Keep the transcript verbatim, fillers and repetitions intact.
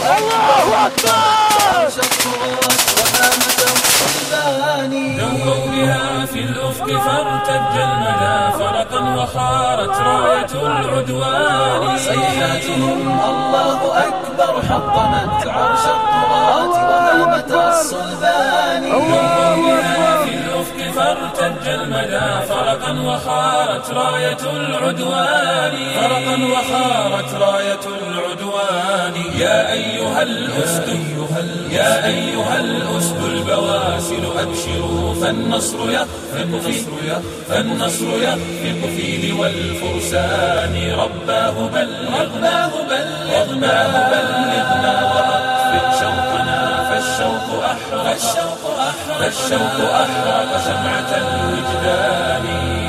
الله أكبر. نووا بها في الأفق فارتج المدى فرقا وخارت راية العدوان. صيحاتهم الله أكبر حطمت عرش الطغاة وهامت الصلبان. نووا بها في الأفق فارتج المدى فرقا وخارت راية العدوان. فرقا وخارت راية العدوان. يا أيها الأسد يا أيها الأسد البواسل أبشروا فالنصر يخفق في فالنصر يخفق في لوى الفرسان. رباه بلغ رباه بلغ رباه بلغنا وأطفئ شوقنا فالشوق أحرق فالشوق أحرق شمعة الوجدان.